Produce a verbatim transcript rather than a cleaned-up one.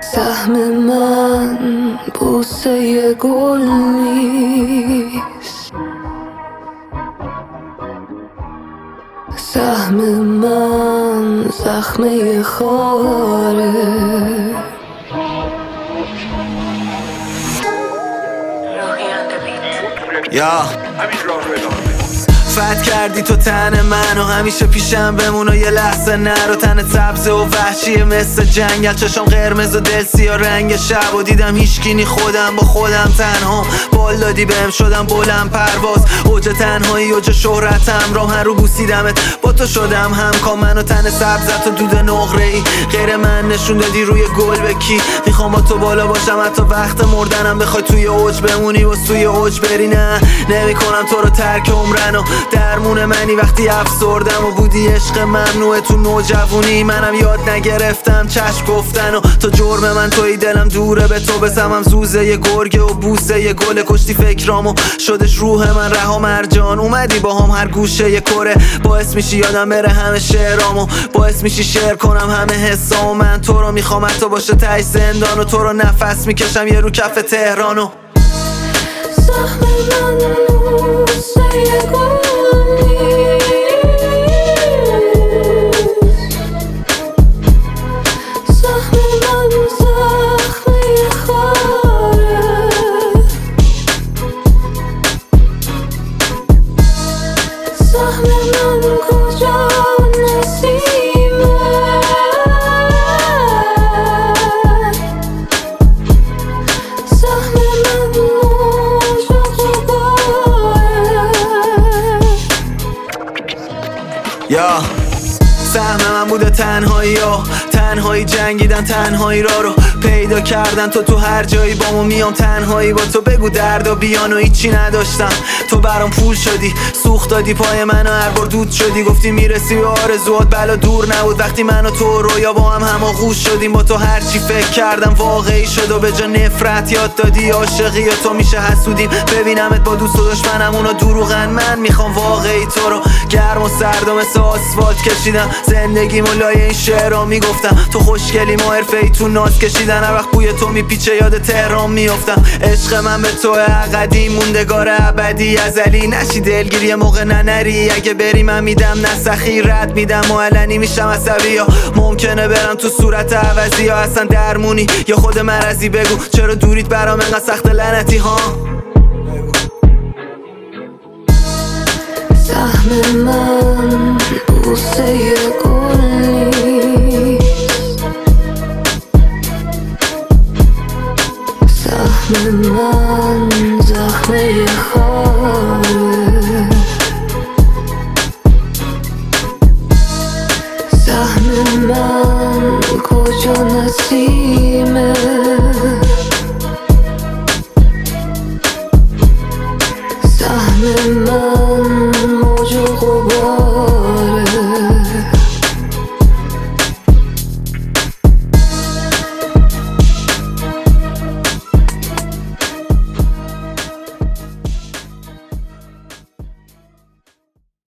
سهم من بوسه گل نیست، سهم من زخمه خاره. یا فت کردی تو تن من و همیشه پیشم بمون و یه لحظه نرو. تن سبزه و وحشیه مثل جنگل، چشم قرمز و دل سیاه رنگ شب و دیدم هیچکی خودم با خودم تنها. بال دادی بهم شدم بلند پرواز، اوج تنهایی اوج شهرتم، راه رو بوسیدمت با تو شدم همکام. من و تن سبزت و دود نقره ای غیر من نشون دادی روی گل به کی. میخوام با تو بالا باشم حتی وقت مردنم، بخوای توی اوج بمونی و سوی اوج بری. نه نمیکنم تو رو ترک عمرن و درمون منی وقتی افسردم و بودی عشق ممنوع تو نوجوونی. منم یاد نگرفتم چشم گفتن و تو جرم من توی دلم دوره به تو بسمم زوزه یه گرگه و بوسه یه گل. کشتی فکرامو شدش روح من رها مرجان، اومدی با هم هر گوشه یه کره. باعث میشی یادم بره همه شعرامو، باعث میشی شعر کنم همه حسامو. من تو رو میخوام حتی باشه ته زندان و تو رو نفس میکشم یه رو کف تهرانو. سهم من بوسه گل یا سهم من بوده تنهایی ها، تنهایی جنگیدن تنهایی را رو پیدا کردن. تو تو هر جایی بامو میام تنهایی با تو، بگو دردا بیان و هیچی نداشتم. تو برام پول شدی سوخت دادی پای منو هر بار دود شدی، گفتی میرسی به آرزوات بلا دور نبود. وقتی من و تو رویا با هم هماغوش شدیم، با تو هر چی فکر کردم واقعی شد و به جا نفرت یاد دادی عاشقی و تو میشه حسودیم. ببینمت با دوست و دشمنم اونا دروغن، من میخوام واقعی تو رو گرم و سرد و مثل آسفالت کشیدم. زندگیمو لایه این شعرها میگفتم، تو خوشگلی ما حرفه‌ای تو ناز کشیدن. هر وقت بوی تو میپیچه یاد تهران میافتم. عشق من به تو قدیم موندگار ابدی ازلی، نشی دلگیری موقع ننری. اگه بری من میدم نسخی رد میدم و علنی میشم عصبی، یا ممکنه برم تو صورت عوضی، یا اصلا درمونی یا خود مرضی. بگو چرا دوریت برام انقدر سخت لعنتی ها. سهم من بوسه گل نیست.